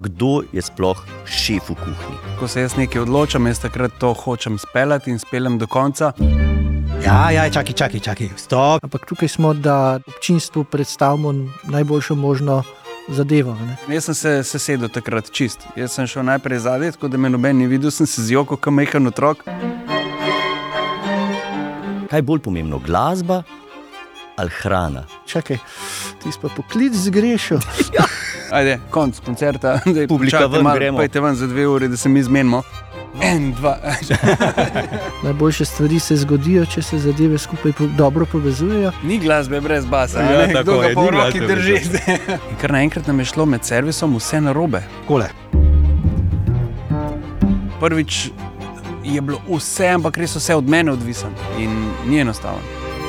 Kdo je sploh šef v kuhinji? Ko se jaz nekaj odločam, jaz takrat to hočem speljati in speljem do konca. Ja, čakaj, stop. Ampak tukaj smo, da občinstvu predstavimo najboljšo možno zadevo. Ne? Jaz sem se sesedel takrat čist. Jaz sem šel najprej zadaj, tako da me noben ni videl, sem se zjokal, kot majhen otrok. Kaj je bolj pomembno, glasba ali hrana? Čakaj, ti si pa poklic zgrešil. Ajde, konc koncerta. Publika ven, gremo. Pojte ven za 2 uri, da se mi zmenimo. 1, 2. Najboljše stvari se zgodijo, če se zadeve skupaj dobro povezujejo. Ni glasbe brez basa, Ja, ne? tako Kdo ga je, pa ni v roki glasbe drži. brez In kar naenkrat nam je šlo med servisom vse narobe. Kole. Prvič je bilo vse, ampak res vse od mene odvisen. In ni enostavno.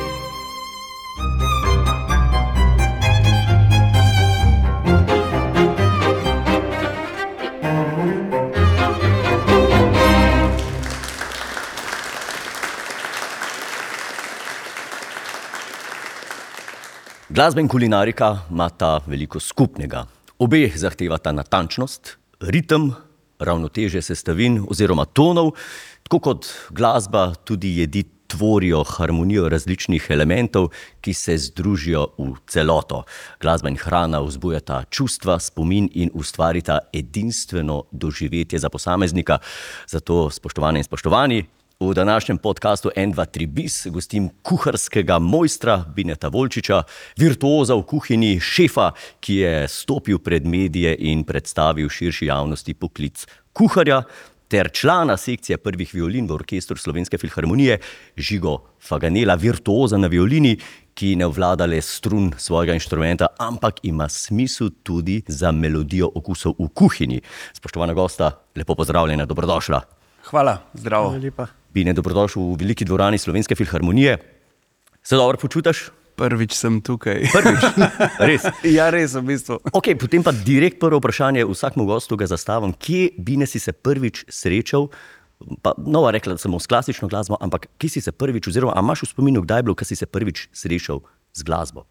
Glasba in kulinarika imata veliko skupnega. Obe zahtevata natančnost, ritem, ravnotežje sestavin oziroma tonov, tako kot glasba tudi jedi tvorijo harmonijo različnih elementov, ki se združijo v celoto. Glasba in hrana vzbujata čustva, spomin in ustvarita edinstveno doživetje za posameznika. Zato, spoštovane in spoštovani, v današnjem podcastu 1, 2, 3 bis gostim kuharskega mojstra Bineta Volčiča, virtuoza v kuhinji, šefa, ki je stopil pred medije in predstavil širši javnosti poklic kuharja, ter člana sekcije prvih violin v orkestru Slovenske filharmonije Žigo Faganela, virtuoza na violini, ki ne obvlada le strun svojega inštrumenta, ampak ima smisel tudi za melodijo okusov v kuhinji. Spoštovana gosta, lepo pozdravljena, dobrodošla. Hvala, zdravo. Hvala lepa. Bine, dobrodošel v veliki dvorani Slovenske filharmonije. Se dobro počutiš? Prvič sem tukaj. Prvič? Res? Ja, res v bistvu. Ok, potem pa direkt prvo vprašanje, vsakmu gostu ga zastavim. Kje, Bine, si se prvič srečal? Pa nova rekla samo s klasično glasbo, ampak kje si se prvič, oziroma a imaš v spominu, kdaj je bilo, ko si se prvič srečal z glasbo?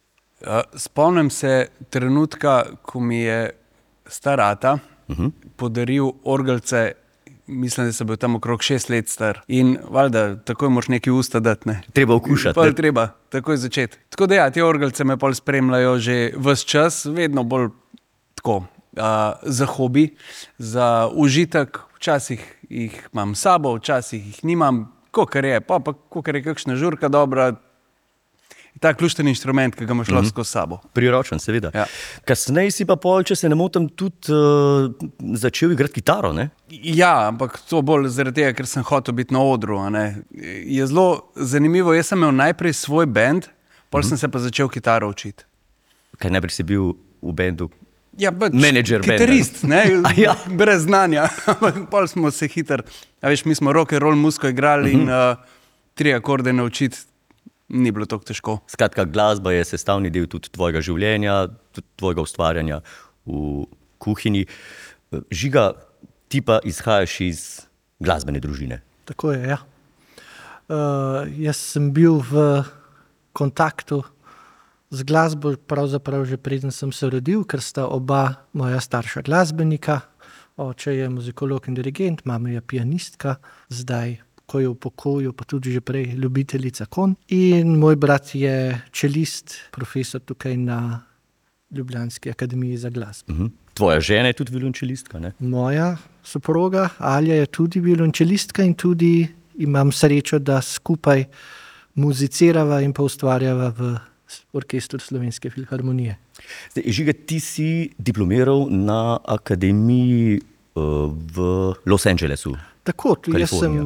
Spomnim se trenutka, ko mi je star ata podaril orgelce. Mislim, da se bil tam okrog 6 let star. In valjda, takoj moraš nekaj usta dati, ne. Treba okušati. Pol treba, takoj začeti. Tako da ja, te orgelce me pol spremljajo že ves čas, vedno bolj tako, za hobi, za užitek. Včasih jih imam s sabo, včasih jih nimam, kakor je. Pa kakor je kakšna žurka dobra, ta ključni inštrument, ki ga imaš lahko skozi sabo. Priročen, seveda. Ja. Kasneje si pa pol, če se ne motim, tudi začel igrati kitaro, ne? Ja, ampak to bolj zaradi tega, ker sem hotel biti na odru. A ne. Je zelo zanimivo, jaz sem imel najprej svoj bend, pol sem se pa začel kitaro učiti. Kaj najprej si bil v bendu? Ja, Menedžer benda. kitarist, ne, Ja. brez znanja. Ampak pol smo se hitro, veš, mi smo rock and roll muziko igrali in 3 akorde naučiti ni bilo tako težko. Skratka, glasba je sestavni del tudi tvojega življenja, tudi tvojega ustvarjanja v kuhinji. Žiga, ti pa izhajaš iz glasbene družine. Tako je, ja. Jaz sem bil v kontaktu z glasbo pravzaprav že preden sem se rodil, ker sta oba moja starša glasbenika. Oče je muzikolog in dirigent, mama je pianistka, zdaj ko je v pokoju, pa tudi že prej ljubiteljica konj. In moj brat je čelist, profesor tukaj na Ljubljanski akademiji za glasbo. Tvoja žena je tudi violončelistka, ne? Moja soproga Alja je tudi violončelistka in tudi imam srečo, da skupaj muzicirava in pa ustvarjava v orkestru Slovenske filharmonije. Zdaj, Žiga, ti si diplomiral na akademiji v Los Angelesu. Tako, jaz sem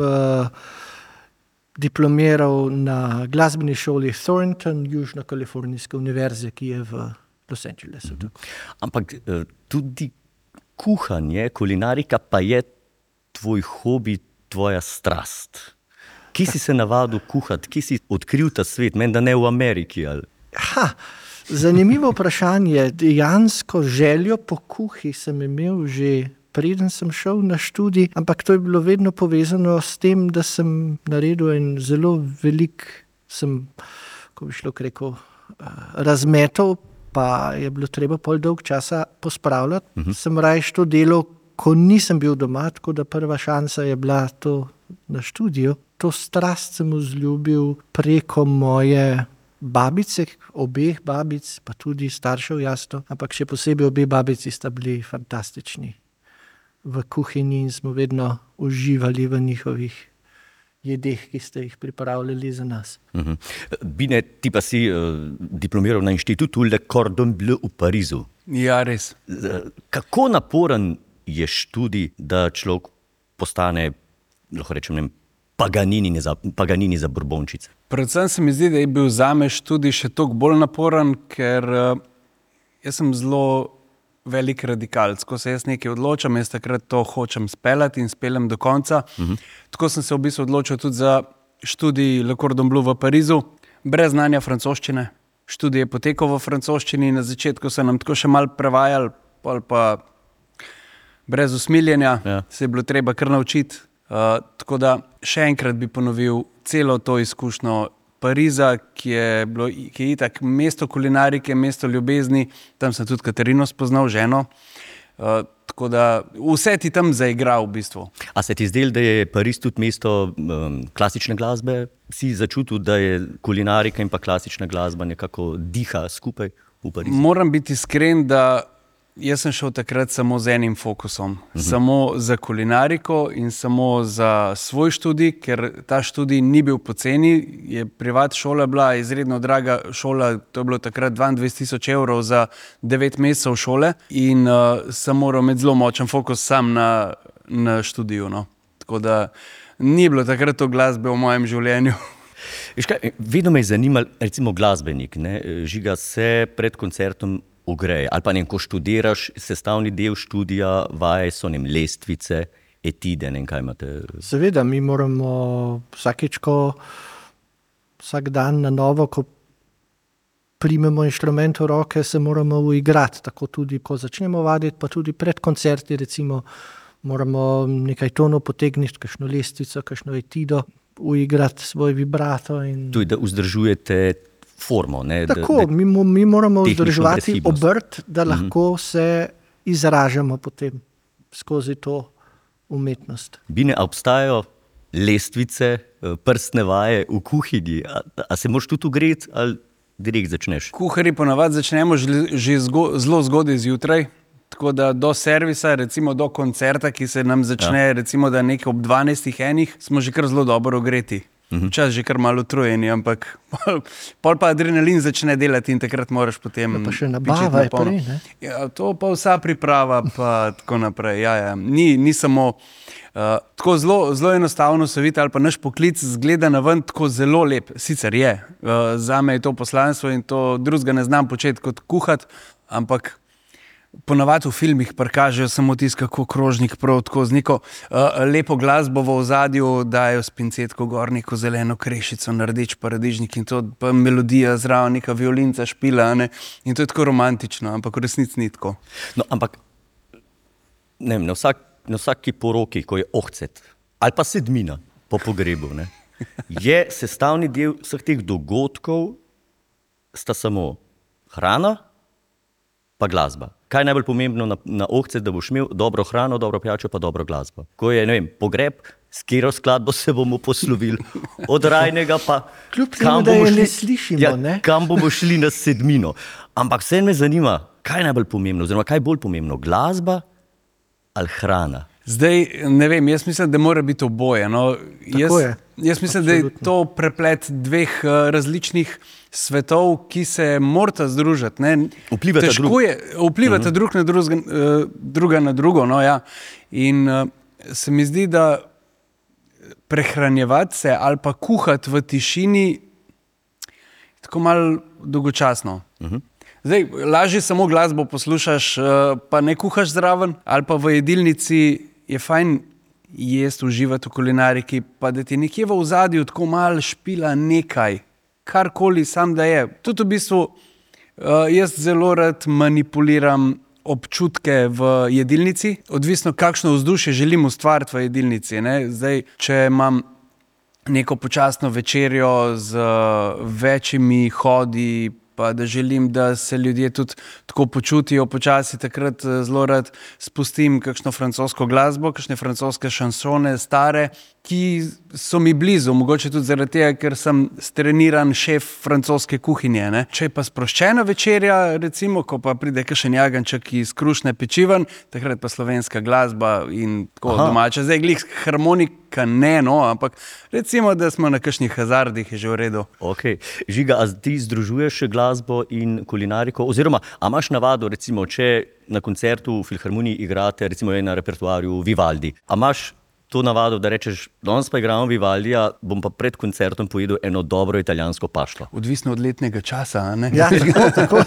diplomiral na glasbeni šoli Thornton, Južno-Kalifornijske univerze, ki je v Los Angelesu. Ampak tudi kuhanje, kulinarika pa je tvoj hobi, tvoja strast. Kje si se navadil kuhati, kje si odkril ta svet, menda ne v Ameriki? Ali? Zanimivo vprašanje. Dejansko željo po kuhi sem imel že preden sem šel na študij, ampak to je bilo vedno povezano s tem, da sem naredil en zelo velik, ko bi šlo rekel, razmetov pa je bilo treba pol dolg časa pospravljati. Sem raje to delal, ko nisem bil doma, tako da prva šansa je bila to na študiju. To strast sem vzljubil preko moje babice, obeh babic, pa tudi staršev, jasno, ampak še posebej obe babici sta bili fantastični v kuhinji in smo vedno uživali v njihovih jedeh, ki ste jih pripravljali za nas. Bine, ti pa si diplomiral na inštitutu Le Cordon Bleu v Parizu. Ja, res. Kako naporen je študij, da človek postane, lahko rečem, Paganini za Borbončice? Predvsem se mi zdi, da je bil zame študij še toliko bolj naporen, ker jaz sem zelo velik radikalc. Ko se jaz nekaj odločam, jaz takrat to hočem speljati in speljem do konca. Tako sem se v bistvu odločil tudi za študij Le Cordon Bleu v Parizu, brez znanja francoščine. Študij je potekal v francoščini, na začetku so nam tako še malo prevajali, pa brez usmiljenja, se je bilo treba kar naučiti. Tako da še enkrat bi ponovil celo to izkušnjo Pariza, ki je itak mesto kulinarike, mesto ljubezni, tam sem tudi Katarino spoznal, ženo. Tako da vse ti tam zaigra v bistvu. A se ti zdelo, da je Pariz tudi mesto klasične glasbe? Si začutil, da je kulinarika in pa klasična glasba nekako diha skupaj v Parizu? Moram biti iskren, da jaz sem šel takrat samo z enim fokusom. Samo za kulinariko in samo za svoj študij, ker ta študij ni bil poceni. Je privat šola bila izredno draga šola, to je bilo takrat 22,000 evrov za 9 mesecev šole in sem moral imeti zelo močen fokus sam na študiju. No. Tako da ni bilo takrat to glasbe v mojem življenju. Vedno me je zanimal, recimo glasbenik, ne? Žiga se pred koncertom ogreje. Ali pa ko študiraš, sestavni del študija, vaje so lestvice, etide, kaj imate? Seveda, mi moramo vsak dan na novo, ko primemo inštrument v roke, se moramo uigrati. Tako tudi, ko začnemo vaditi, pa tudi pred koncerti, recimo, moramo nekaj tonov potegniti, kakšno lestvico, kakšno etido, uigrati svoj vibrato. Tudi, da vzdržujete formo. Ne? Tako, mi moramo vzdrževati obrt, da lahko se izražamo potem skozi to umetnost. Bine, a obstajajo lestvice, prstne vaje v kuhinji? A se moraš tudi ugreti ali direkt začneš? Kuharji ponavadi začnemo že zelo zgodaj zjutraj, tako da do servisa, recimo do koncerta, ki se nam začne, recimo da nekaj ob 12:00, smo že kar zelo dobro ogreti. Včasih že kar malo utrujeni, ampak pol pa adrenalin začne delati in takrat moraš potem pa še nabava je prej, ne? Ja, to pa vsa priprava pa tako naprej. Ja. Ni samo tako zelo enostavno se vidi, ali pa naš poklic zgleda na ven tako zelo lep. Sicer je, zame je to poslanstvo in to drugega ne znam početi kot kuhati, ampak ponavadi v filmih prikažejo samo tisto, kako krožnik prav tako z neko lepo glasbo v ozadju dajo s pincetko gor neko zeleno krešico na rdeč paradižnik in to pa melodija zraven, neka violinca špila, ne? In to je tako romantično, ampak v resnici ni tako. No, ampak ne vem, na vsaki poroki, ko je ohcet ali pa sedmina po pogrebu, ne, je sestavni del vseh teh dogodkov sta samo hrana pa glasba. Kaj je najbolj pomembno na ohcet, da boš imel dobro hrano, dobro pijačo, pa dobro glasbo? Ko je, ne vem, pogreb, s katero skladbo se bomo poslovili, od rajnega pa kljub temu, da je ne slišimo, ne? Kam bomo šli na sedmino. Ampak vse me zanima, kaj je najbolj pomembno, oziroma kaj je bolj pomembno, glasba ali hrana? Zdaj, ne vem, jaz mislim, da mora biti oboje. No. Jaz mislim, da je to preplet dveh različnih svetov, ki se morata združiti. Vplivata drug na druga na drugo. No, ja. In se mi zdi, da prehranjevati se ali pa kuhati v tišini tako malo dolgočasno. Zdaj, lažje samo glasbo poslušaš, pa ne kuhaš zraven, ali pa v jedilnici je fajn jesti, uživati v kulinariki, pa da ti nekje v ozadju tako malo špila nekaj, karkoli sam da je. Tudi v bistvu jaz zelo rad manipuliram občutke v jedilnici, odvisno kakšno vzdušje želim ustvariti v jedilnici. Ne? Zdaj, če imam neko počasno večerjo z večjimi hodi, pa da želim, da se ljudje tudi tako počutijo počasi, takrat zelo rad spustim kakšno francosko glasbo, kakšne francoske šansone, stare, ki so mi blizu, mogoče tudi zaradi tega, ker sem streniran šef francoske kuhinje. Ne? Če je pa sproščena večerja, recimo, ko pa pride kakšen jaganček iz krušne pečiven, takrat pa slovenska glasba in tako domača. Zdaj glih harmonika ne, no, ampak recimo, da smo na kakšnih hazardih, je že v redu. Okay. Žiga, a ti združuješ glasbo in kulinariko? Oziroma, a imaš navado, recimo, če na koncertu v Filharmoniji igrate, recimo je na repertoarju Vivaldi, a imaš to navado, da rečeš, danes pa igramo Vivaldija, bom pa pred koncertom pojedel eno dobro italijansko pašto? Odvisno od letnega časa, a ne? Ja, tako.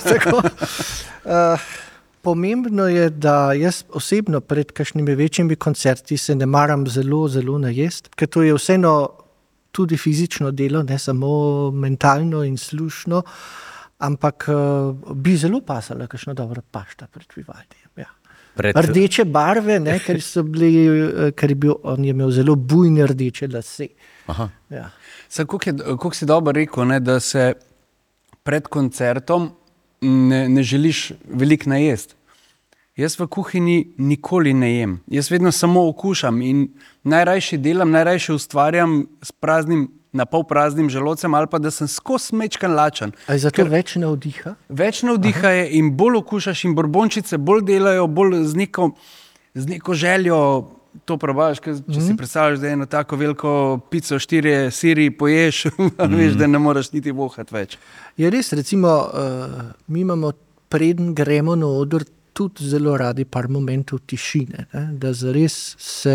Pomembno je, da jaz osebno pred kakšnimi večjimi koncerti se ne maram zelo najesti, ker to je vseeno tudi fizično delo, ne samo mentalno in slušno, ampak bi zelo pasala kakšna dobra pašta pred Vivaldijem. Ja. Rdeče barve, ne, ker je bil, on je imel zelo bujne rdeče lase. Ja. Koliko si dobro rekel, ne, da se pred koncertom ne želiš veliko najesti. Jaz v kuhinji nikoli ne jem. Jaz vedno samo okušam in najrajši delam, najrajši ustvarjam s praznim, na pol praznim želodcem ali pa da sem skozi mečkan lačen. A je zato več navdiha? Več navdiha je in bolj okušaš in borbončice bolj delajo, bolj z neko željo to probaš, če si predstavljaš, da je eno tako veliko pico, 4 siri poješ, veš, da ne moraš niti vohati več. Je res, recimo, mi imamo preden gremo na oder tudi zelo radi par momentov tišine, ne? Da zares se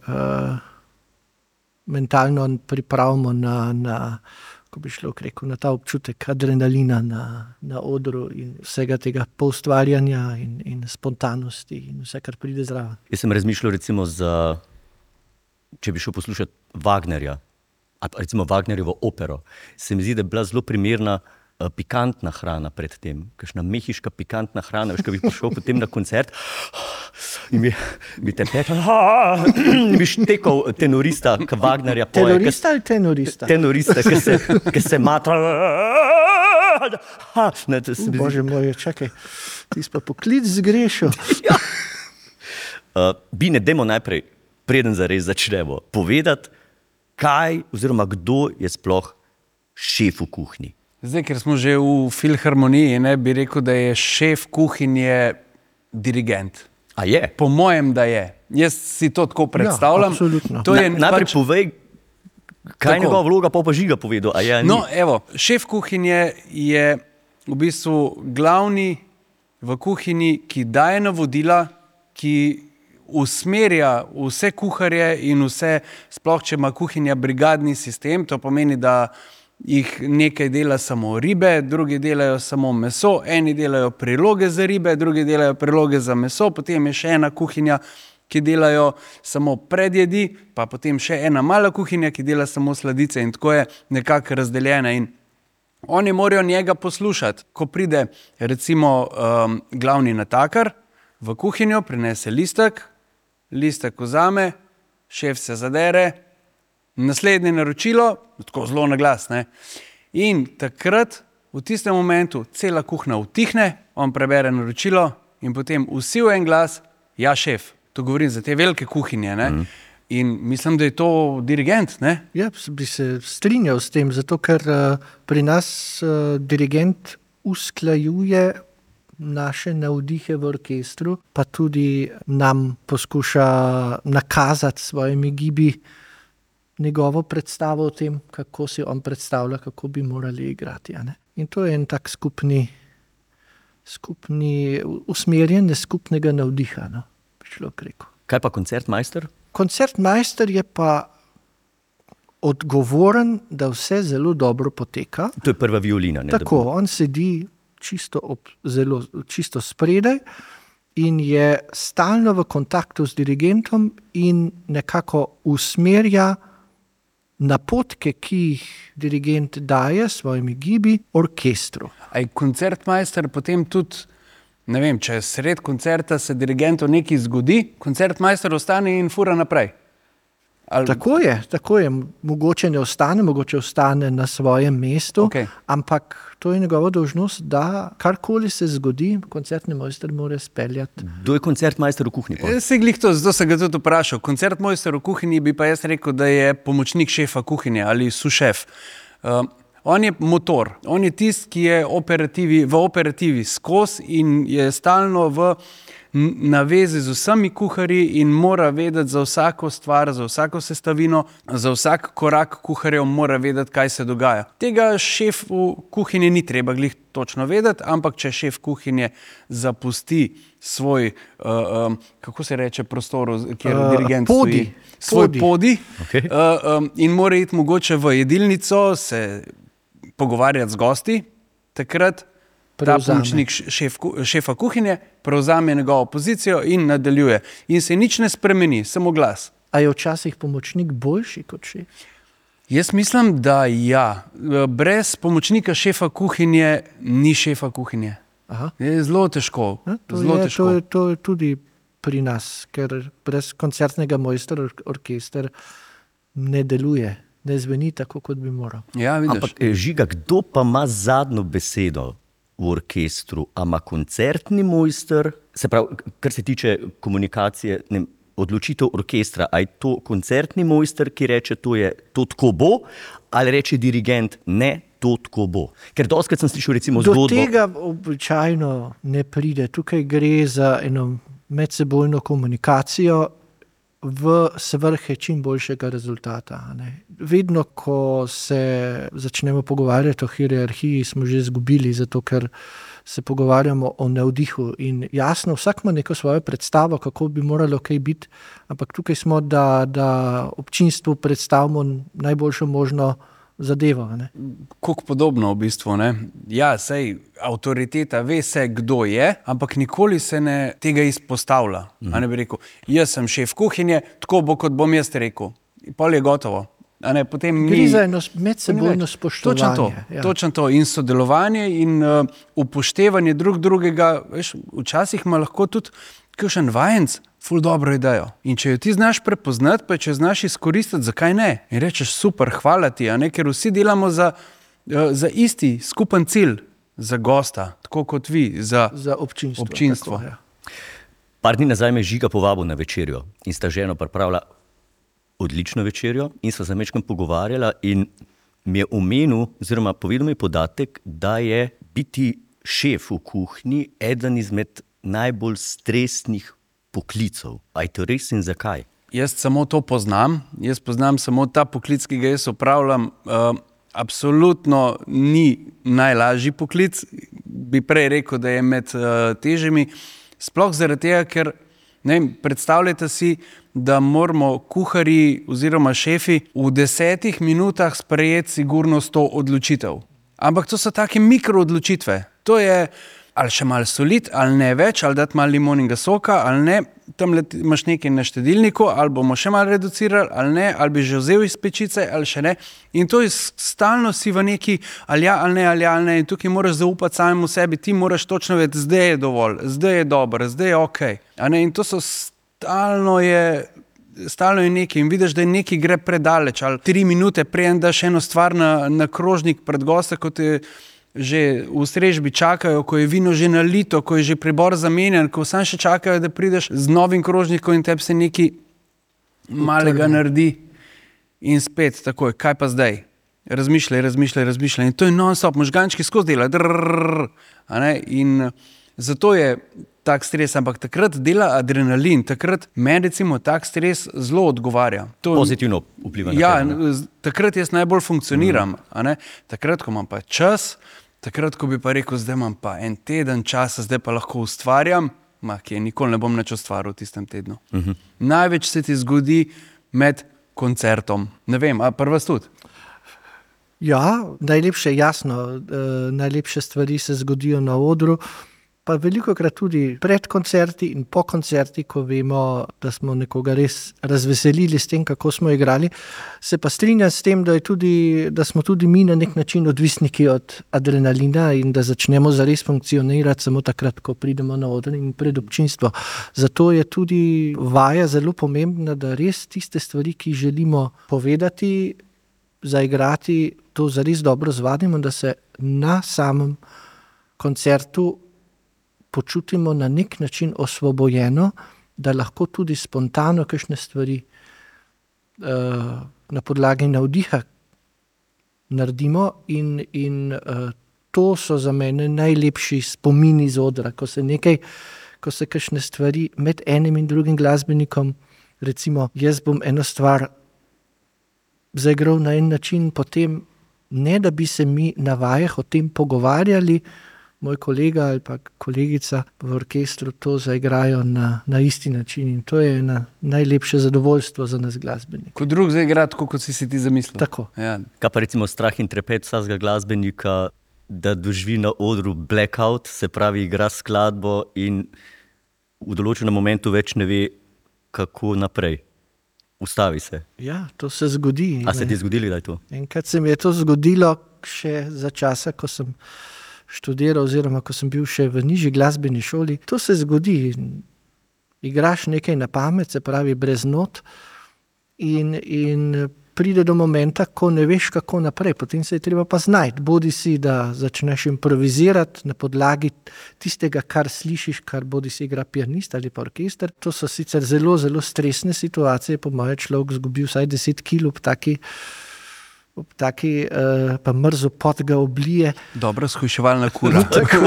mentalno pripravimo na ko bi človek rekel, na ta občutek adrenalina na odru in vsega tega poustvarjanja in spontanosti in vse, kar pride zraven. Jaz sem razmišljal recimo če bi šel poslušati Wagnerja, ali pa recimo Wagnerjevo opero, se mi zdi, da je bila zelo primerna pikantna hrana pred tem, kakšna mehiška pikantna hrana, veš, ko bi prišel potem na koncert in bi te pekel, in bi štekal tenorista k Wagnerja poje. Tenorista ali tenorista? Tenorista, ki se matra. Bože moj, čakaj, ti si pa poklic zgrešil. Ja. Bine, dajmo najprej, preden zares začnemo, povedati, kaj oziroma kdo je sploh šef v kuhinji. Zdaj, ker smo že v Filharmoniji, ne, bi rekel, da je šef kuhinje dirigent. A je? Po mojem, da je. Jaz si to tako predstavljam. Ja, absolutno. Najprej povej, kaj je njegova vloga, pa Žiga povedal. A je, no, evo, šef kuhinje je v bistvu glavni v kuhinji, ki daje navodila, ki usmerja vse kuharje in vse, sploh če ima kuhinja brigadni sistem, to pomeni, da jih nekaj dela samo ribe, drugi delajo samo meso, eni delajo priloge za ribe, drugi delajo priloge za meso, potem je še ena kuhinja, ki delajo samo predjedi, pa potem še ena mala kuhinja, ki dela samo sladice in tako je nekako razdeljena in oni morajo njega poslušati. Ko pride recimo glavni natakar v kuhinjo, prinese listek vzame, šef se zadere, naslednje naročilo, tako zelo na glas, ne. In takrat, v tistem momentu, cela kuhna utihne, on prebere naročilo in potem vsi v en glas, ja, šef, to govorim za te velike kuhinje, ne. In mislim, da je to dirigent, ne. Ja, bi se strinjal s tem, zato ker pri nas dirigent usklajuje naše navdihe v orkestru, pa tudi nam poskuša nakazati svojimi gibi njegovo predstavo o tem, kako si on predstavlja, kako bi morali igrati. Ne? In to je en tak skupni usmerjen skupnega navdiha, no, bi človek rekel. Kaj pa koncertmajster? Koncertmajster je pa odgovoren, da vse zelo dobro poteka. To je prva violina. Ne? Tako, on sedi čisto spredaj in je stalno v kontaktu z dirigentom in nekako usmerja napotke, ki jih dirigent daje s svojimi gibi orkestru. A je koncertmajster potem tudi, ne vem, če sred koncerta se dirigentu nekaj zgodi, koncertmajster ostane in fura naprej? Tako je. Mogoče ne ostane, mogoče ostane na svojem mestu, ampak to je njegova dolžnost, da karkoli se zgodi, koncertni mojster mora speljati. Kdo je koncertmajster v kuhinji? Zato sem ga tudi vprašal. Koncertmojster v kuhinji bi pa jaz rekel, da je pomočnik šefa kuhinje ali sušef. On je motor, on je tisti, ki je v operativi skozi in je stalno v navezi z vsemi kuharji in mora vedeti za vsako stvar, za vsako sestavino, za vsak korak kuharjev mora vedeti, kaj se dogaja. Tega šef v kuhinji ni treba glih točno vedeti, ampak če šef kuhinje zapusti svoj, kako se reče prostoru, kjer dirigent stoji, svoj podij, in mora iti mogoče v jedilnico, se pogovarjati z gosti, takrat ta pomočnik šefa kuhinje prevzame njegovo pozicijo in nadaljuje. In se nič ne spremeni, samo glas. A je včasih pomočnik boljši kot šef? Jaz mislim, da ja. Brez pomočnika šefa kuhinje ni šefa kuhinje. Aha. Je zelo težko. To je tudi pri nas, ker brez koncertnega mojstra orkester ne deluje, ne zveni tako, kot bi moral. Ja, vidiš. Ampak Žiga, kdo pa ima zadnjo besedo v orkestru? A ima koncertni mojster, se pravi, kar se tiče komunikacije, odločitev orkestra, a je to koncertni mojster, ki reče, to tako bo, ali reče dirigent, ne, to tako bo? Ker dostikrat sem slišal recimo zgodbo. Do tega običajno ne pride. Tukaj gre za eno medsebojno komunikacijo v svrhe čim boljšega rezultata. Ne. Vedno, ko se začnemo pogovarjati o hierarhiji, smo že izgubili, zato ker se pogovarjamo o navdihu. In jasno, vsak ima neko svojo predstavo, kako bi moralo kaj biti, ampak tukaj smo, da občinstvu predstavimo najboljšo možno zadevo. Kako podobno v bistvu. Ne? Ja, sej avtoriteta ve se, kdo je, ampak nikoli se ne tega izpostavlja. A ne bi rekel, jaz sem šef kuhinje, tako bo, kot bom jaz rekel. Pol je gotovo. Gre za eno medsebojno spoštovanje. Točno to. In sodelovanje in upoštevanje drugega. Veš, včasih ima lahko tudi kakšen vajenc ful dobro idejo. In če jo ti znaš prepoznati, pa če znaš izkoristiti, zakaj ne? In rečeš, super, hvala ti, ker vsi delamo za isti skupen cilj, za gosta, tako kot vi, za občinstvo. Tako, ja. Par dni nazaj me Žiga povabil na večerjo in sta ženo pripravila odlično večerjo in sva se majčkeno pogovarjala in mi je omenil, oziroma povedal mi podatek, da je biti šef v kuhinji eden izmed najbolj stresnih poklicov. A je to res in zakaj? Jaz samo to poznam. Jaz poznam samo ta poklic, ki ga jaz opravljam. Absolutno ni najlažji poklic. Bi prej rekel, da je med težjimi. Sploh zaradi tega, ker predstavljajte si, da moramo kuharji oziroma šefi v 10 minutah sprejeti sigurno 100 odločitev. Ampak to so take mikroodločitve. To je ali še malo soliti, ali ne več, ali dati malo limoninga soka, ali ne, tam imaš nekaj na štedilniku, ali bomo še malo reducirali, ali ne, ali bi že vzel iz pečice, ali še ne. In to je stalno si v neki ali ja, ali ne, in tukaj moraš zaupati samemu sebi, ti moraš točno vedeti, zdaj je dovolj, zdaj je dobro, zdaj je okej. In to so stalno je nekaj in vidiš, da je nekaj gre predaleč, ali 3 minute preden daš eno stvar na krožnik pred gosta, kot je že v strežbi čakajo, ko je vino že nalito, ko je že pribor zamenjan, ko sam še čakajo, da prideš z novim krožnikom in tebi se nekaj malega naredi in spet takoj, kaj pa zdaj? Razmišljaj. In to je non-stop, možgančki skozi dela. In zato je tak stres, ampak takrat dela adrenalin, takrat meni recimo tak stres zelo odgovarja. Pozitivno vpliva na tebe. Takrat jaz najbolj funkcioniram. Takrat, ko imam pa čas, takrat, ko bi pa rekel, zdaj imam pa en teden časa, zdaj pa lahko ustvarjam, ki nikoli ne bom nič ustvaril v tistem tednu. Največ se ti zgodi med koncertom. Ne vem, a pri vas tudi? Ja, najlepše, jasno, najlepše stvari se zgodijo na odru, pa velikokrat tudi pred koncerti in po koncerti, ko vemo, da smo nekoga res razveselili s tem, kako smo igrali. Se pa strinjam s tem, da smo tudi mi na nek način odvisniki od adrenalina in da začnemo zares funkcionirati samo takrat, ko pridemo na oder in pred občinstvo. Zato je tudi vaja zelo pomembna, da res tiste stvari, ki želimo povedati, zaigrati, to zares dobro zvadimo, da se na samem koncertu počutimo na nek način osvobojeno, da lahko tudi spontano kakšne stvari na podlagi navdiha naredimo in to so za mene najlepši spomini z odra, ko se kakšne stvari med enim in drugim glasbenikom, recimo jaz bom eno stvar zaigral na en način, potem ne da bi se mi na vajah o tem pogovarjali, moj kolega ali pa kolegica v orkestru to zaigrajo na isti način in to je najlepše zadovoljstvo za nas glasbenike. Ko drug zaigra tako, kot si ti zamislil. Tako. Ja. Kaj pa recimo strah in trepet vsakega glasbenika, da doživi na odru blackout, se pravi igra skladbo in v določenem momentu več ne ve, kako naprej. Ustavi se. Ja, to se zgodi. A se ti je zgodilo, da je to? Enkrat se mi je to zgodilo še za časa, ko sem študiral oziroma ko sem bil še v nižji glasbeni šoli. To se zgodi. Igraš nekaj na pamet, se pravi brez not in pride do momenta, ko ne veš, kako naprej. Potem se je treba pa znajti. Bodi si, da začneš improvizirati na podlagi tistega, kar slišiš, kar bodi si igra pianist ali pa orkester. To so sicer zelo, zelo stresne situacije. Po moje človek zgubi vsaj 10 kil ob taki pa mrzo pot ga oblije. Dobra shujševalna kura.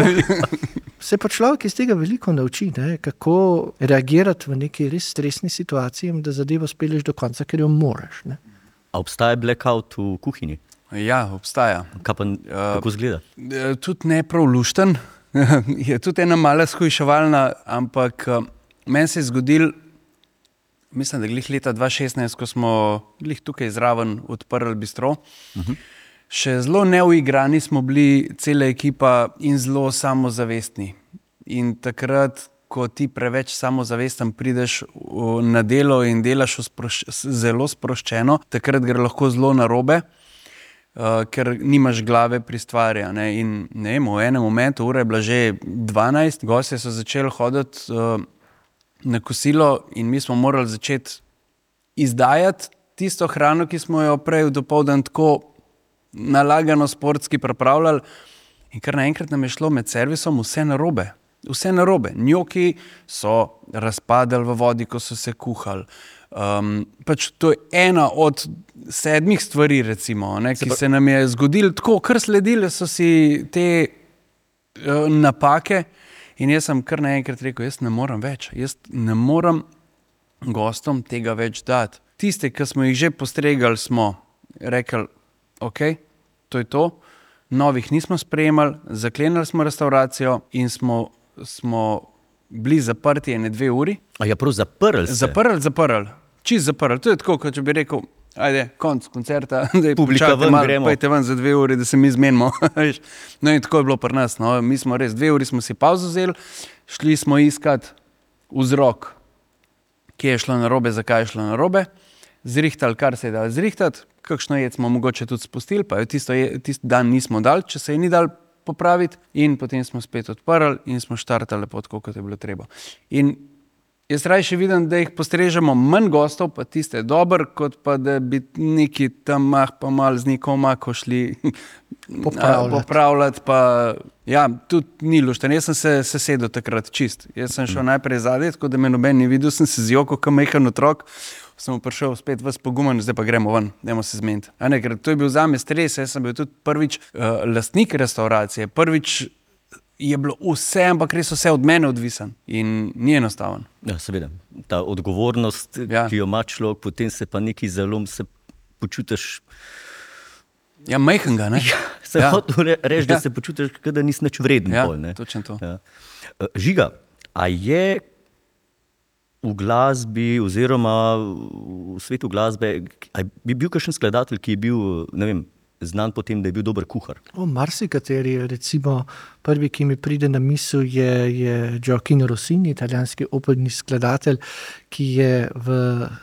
Se pa človek iz tega veliko nauči, kako reagirati v neki res stresni situaciji in da zadevo spelješ do konca, ker jo moraš. Ne? A obstaja blackout v kuhinji? Ja, obstaja. Kako izgleda? Tudi ne prav lušten. Je tudi ena mala shujševalna, ampak meni se je zgodil, mislim, da glih leta 2016, ko smo glih tukaj zraven odprli bistro. Še zelo neuigrani smo bili, cela ekipa in zelo samozavestni. In takrat, ko ti preveč samozavesten prideš na delo in delaš zelo sproščeno, takrat gre lahko zelo narobe, ker nimaš glave pri stvari. In ne vem, v enem momentu, ura je bila že 12, gostje so začeli hoditi na kosilo in mi smo morali začeti izdajati tisto hrano, ki smo jo prej dopoldan tako nalagano sportski pripravljali in kar naenkrat nam je šlo med servisom vse narobe. Vse narobe. Njoki so razpadali v vodi, ko so se kuhali. Pač to je ena od 7 stvari, recimo, ki se nam je zgodilo tako, kar sledile so si te napake in jaz sem kar naenkrat rekel, jaz ne morem več. Jaz ne morem gostom tega več dati. Tiste, ki smo jih že postregali, smo rekli, ok, to je to. Novih nismo sprejemali, zaklenili smo restauracijo in smo bili zaprti 2 uri. A ja, prav zaprli se? Zaprli. Čist zaprli. To je tako, kot če bi rekel, ajde, konc koncerta, da je publika ven, gremo. Pojte ven za 2 uri, da se mi zmenimo. No in tako je bilo pri nas. No. Mi smo res 2 uri smo si pauzo vzeli, šli smo iskat vzrok, kje je šlo narobe, zakaj je šlo narobe, zrihtali, kar se je dalo zrihtati, kakšno jed smo mogoče tudi spustili, pa jo tisti dan nismo dali, če se je ni dal popraviti in potem smo spet odprli in smo štartali lepo tako, kot je bilo treba. In jaz rajši vidim, da jih postrežemo manj gostov, pa tiste dober, kot pa da bi neki tam pa malo z nekoma šli popravljati, pa ja, tudi ni lušten. Jaz sem se sedel takrat čist. Jaz sem šel najprej zadaj, tako da me noben ni videl, sem se zjokal, kot majhen otrok. Sem prišel spet vas pogumen, zdaj pa gremo ven, dajmo se zmeniti. Ker to je bil zame stres, jaz sem bil tudi prvič lastnik restauracije, prvič je bilo vse, ampak res vse od mene odvisen in ni enostaven. Ja, seveda. Ta odgovornost, ki jo ima človek, potem se pa neki zalom, se počutiš... Ja, majhnega, ne? Se hotel reči, da se počutiš, da nisi nič vreden. Ja, pol, ne? Točno to. Ja. Žiga, a je v glasbi oziroma v svetu glasbe, bi bil kakšen skladatelj, ki je bil, ne vem, znan po tem, da je bil dober kuhar? Marsikateri, recimo prvi, ki mi pride na misel, je Gioacchino Rossini, italijanski operni skladatelj, ki je v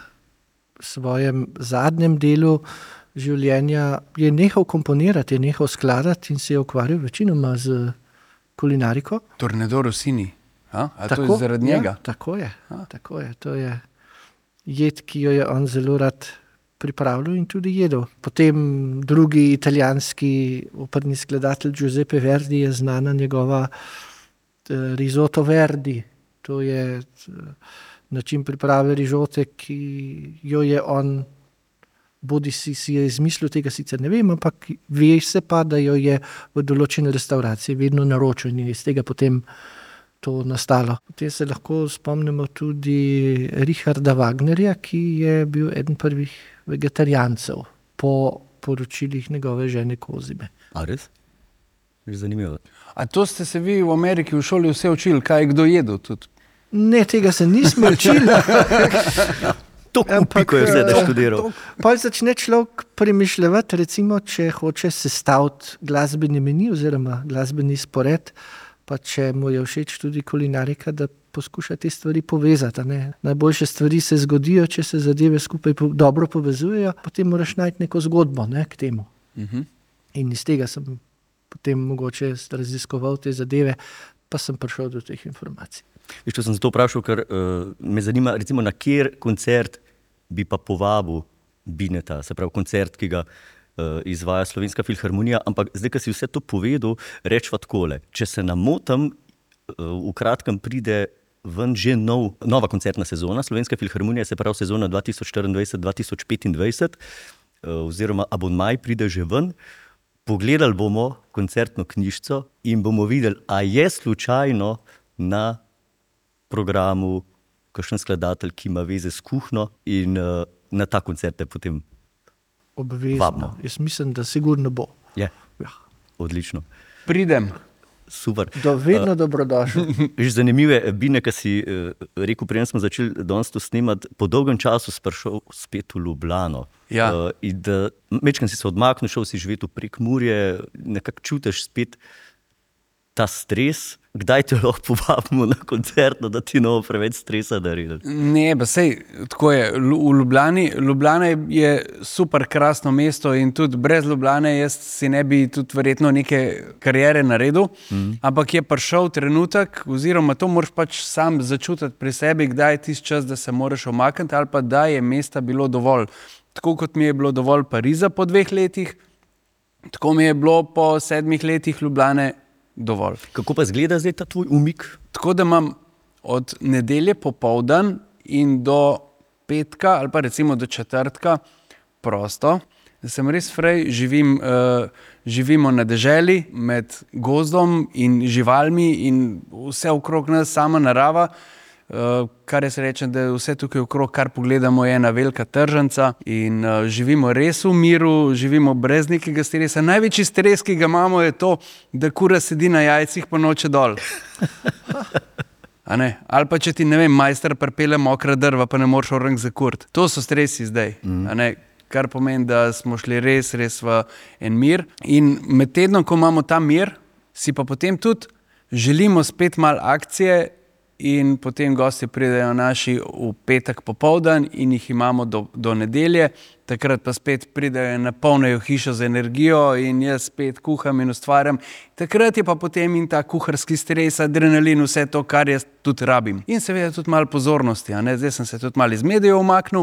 svojem zadnjem delu življenja je nehal komponirati, je nehal skladati in se je ukvarjal večinoma z kulinariko. Tornado Rossini. A to je zaradi njega? Ja, tako je. To je jed, ki jo je on zelo rad pripravljal in tudi jedel. Potem drugi italijanski operni skladatelj Giuseppe Verdi je znana njegova risotto Verdi. To je način priprave rižote, ki jo je on bodisi si je izmislil, tega sicer ne vem, ampak ve se pa, da jo je v določeni restavraciji vedno naročil in je iz tega potem to nastalo. Potem se lahko spomnimo tudi Richarda Wagnerja, ki je bil eden prvih vegetarijancev po poročilih njegove žene Kozime. A res? Zanimivo. A to ste se vi v Ameriki v šoli vse učili, kaj je kdo jedel tudi? Ne, tega se nismo učili. To kupiko je vse, da študiral. Pa začne človek premišljati, recimo, če hoče sestaviti glasbeni meni oziroma glasbeni spored, pa če mu je všeč tudi kulinarika, da poskuša te stvari povezati. Ne? Najboljše stvari se zgodijo, če se zadeve skupaj dobro povezujejo, potem moraš najti neko zgodbo, ne, k temu. In iz tega sem potem mogoče raziskoval te zadeve, pa sem prišel do teh informacij. Veš, sem zato vprašal, ker me zanima, recimo, na kjer koncert bi pa povabil Bineta, se pravi koncert, ki ga izvaja Slovenska filharmonija, ampak zdaj, ko si vse to povedal, rečva takole. Če se namotam, v kratkem pride ven že nova koncertna sezona Slovenske filharmonije, se pravi sezona 2024-2025, oziroma abonmaj pride že ven. Pogledali bomo koncertno knjižico in bomo videli, a je slučajno na programu kakšen skladatelj, ki ima veze s kuhno in na ta koncerte potem obvezno. Vabno. Jaz mislim, da sigurno bo. je. Ja. Odlično. Pridem. Super. Vedno dobrodošel. Zanimivo je, Bine, ki si rekel, preden smo začeli danes to snemati, po dolgem času si prišel spet v Ljubljano. Ja. In da mečkam si se odmaknil, šel si živeti v Prekmurje, nekako čutiš spet ta stres. Kdaj te lahko povabimo na koncertno, da ti ne bo preveč stresa naredili? Ne, pa sej, tako je, v Ljubljani. Ljubljana je super krasno mesto in tudi brez Ljubljane jaz si ne bi tudi verjetno neke kariere naredil, ampak je prišel trenutek, oziroma to moraš pač sam začutiti pri sebi, kdaj je tisti čas, da se moraš omakniti ali pa da je mesta bilo dovolj. Tako kot mi je bilo dovolj Pariza po 2 letih, tako mi je bilo po 7 letih Ljubljane dovolj. Kako pa izgleda zdaj ta tvoj umik? Tako da imam od nedelje popoldan in do petka ali pa recimo do četrtka prosto. Da sem res frej, živimo na deželi med gozdom in živalmi in vse okrog nas sama narava. Kar jaz rečem, da vse tukaj okrog, kar pogledamo, je ena velika tržnica in živimo res v miru, živimo brez nekega stresa. Največji stres, ki ga imamo, je to, da kura sedi na jajcih pa noče dol. Ali pa če ti, ne vem, majster pripelje mokra drva, pa ne moreš orang zakurt. To so stresi zdaj. Kar pomeni, da smo šli res v en mir. In med tednom, ko imamo ta mir, si pa potem tudi želimo spet malo akcije. In potem gosti pridejo naši v petek popoldan in jih imamo do nedelje. Takrat pa spet pridejo in napolnijo hišo z energijo in jaz spet kuham in ustvarjam. Takrat je pa potem in ta kuharski stres, adrenalin, vse to, kar jaz tudi rabim. In seveda tudi malo pozornosti. Zdaj sem se tudi malo iz medijev umaknil,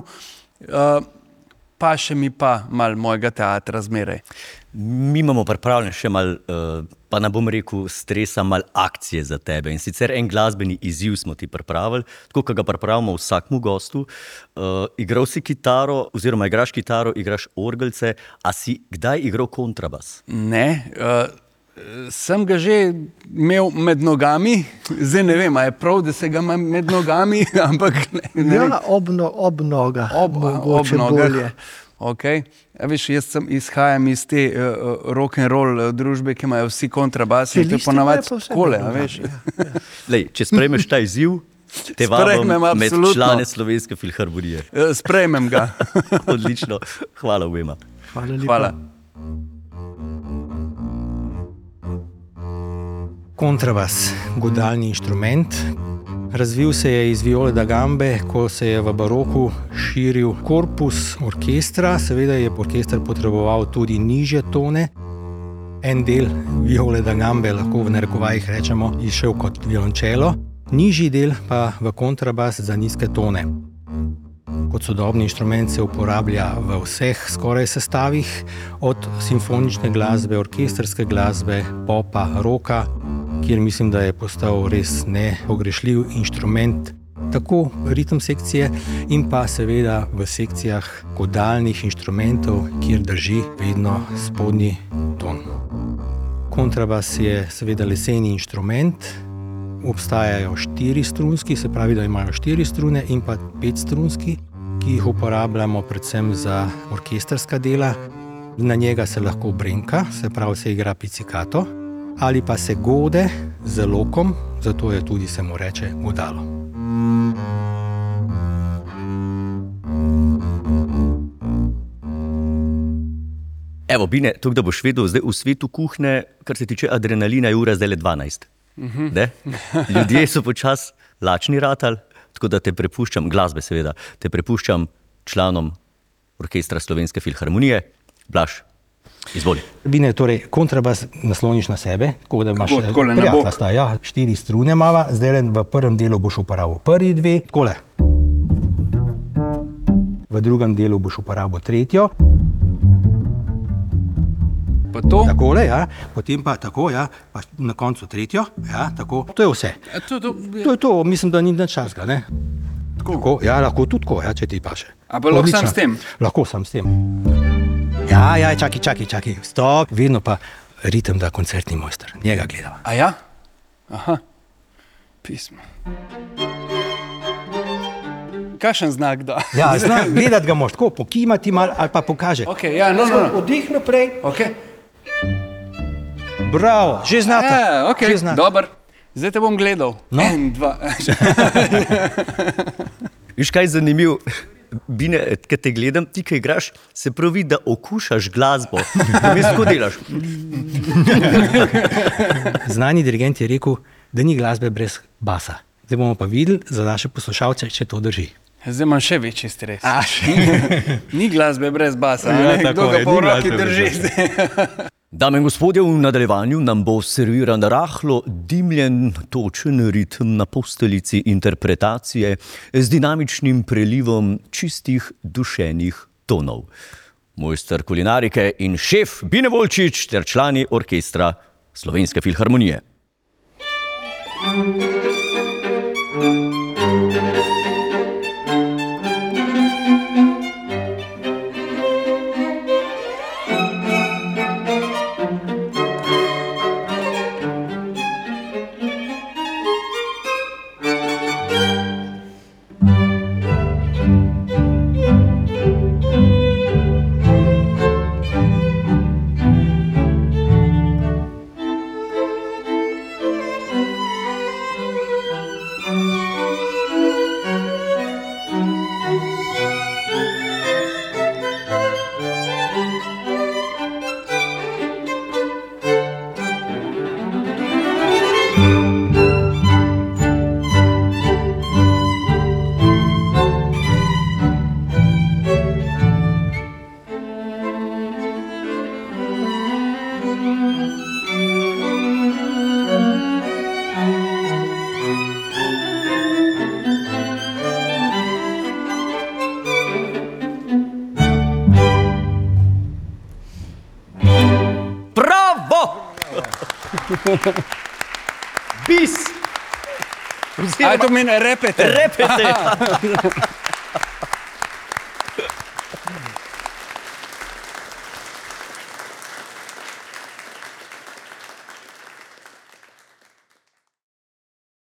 pa še mi pa malo mojega teatra zmeraj. Mi imamo pripravljen še malo, pa ne bom rekel stresa, malo akcije za tebe. In sicer en glasbeni izziv smo ti pripravili, tako kot ga pripravimo vsakmu gostu. Igral si kitaro, oziroma igraš kitaro, igraš orgelce, a si kdaj igral kontrabas? Ne, sem ga že imel med nogami, zdaj ne vem, a je prav, da se ga imam med nogami, ampak ne vem. Ja, ob nogah. Mogoče bolje. Okay. Veš, jaz izhajam iz te rock'n'roll družbe, ki imajo vsi kontrabas in to ponavadi skole. Lej, če sprejmeš ta izziv, te vabim med člane Slovenske filharmonije. Sprejmem ga. Odlično. Hvala obema. Hvala lepa. Hvala. Kontrabas, godalni inštrument. Razvil se je iz viole da gambe, ko se je v baroku širil korpus orkestra. Seveda je orkester potreboval tudi nižje tone. En del viole da gambe, lahko v narekovajih rečemo, je šel kot violončelo, nižji del pa v kontrabas za nizke tone. Kot sodobni inštrument se uporablja v vseh skoraj sestavih, od simfonične glasbe, orkestrske glasbe, popa, roka, kjer mislim, da je postal res nepogrešljiv inštrument, tako ritem sekcije in pa seveda v sekcijah godalnih inštrumentov, kjer drži vedno spodnji ton. Kontrabas je seveda leseni inštrument, obstajajo 4 strunski, se pravi, da imajo 4 strune in pa 5 strunski, ki jih uporabljamo predvsem za orkestrska dela. Na njega se lahko brenka, se pravi, se igra pizzicato, ali pa se gode z lokom, zato je tudi se mu reče godalo. Evo, Bine, to, da boš vedel, zdaj v svetu kuhne, kar se tiče adrenalina, je ura zdaj le 12. Ljudje so počas lačni ratali, tako da te prepuščam, glasbe seveda, te prepuščam članom orkestra Slovenske filharmonije. Blaž, izvoli. Bine, torej, kontrabas nasloniš na sebe, tako da imaš takole na bok. 4 strune mava, zdaj v prvem delu boš uporabil prvi 2, takole. V drugem delu boš uporabil tretjo. Pa to? Takole, ja. Potem pa tako, ja. Pa na koncu tretjo, ja, tako. To je vse. To je to, mislim, da ni nič časga, ne? Tako, ja, lahko tudi tako, ja, če ti paše. A pa lahko sam s tem? Lahko sam s tem. Ja, čakaj, stop. Vedno pa ritem da koncertni mojster, njega gledava. A ja? Aha, pismo. Kakšen znak da? Ja, znak, gledati ga moš tako, pokimati malo ali pa pokaže. Ok, ja, no. Oddih naprej. Ok. Bravo, že znate. Ja, ok, Že znate. dober. Zdaj te bom gledal. No. 1, 2. Viš, kaj je zanimivo? Bine, kad te gledam, ti, kaj igraš, se pravi, da okušaš glasbo. Vmes tako delaš. Znani dirigent je rekel, da ni glasbe brez basa. Zdaj bomo pa videli za naše poslušalce, če to drži. Zdaj imam še večji stres. A, Ni glasbe brez basa, Ja, ne? tako Kdo ga je, pa ni v roki glasbe brez drži. Dame in gospodje, v nadaljevanju nam bo serviran rahlo dimljen, točen ritem na posteljici interpretacije z dinamičnim prelivom čistih dušenih tonov. Mojster kulinarike in šef Bine Volčič ter člani orkestra Slovenske filharmonije. Bis! A to meni repete? Repete!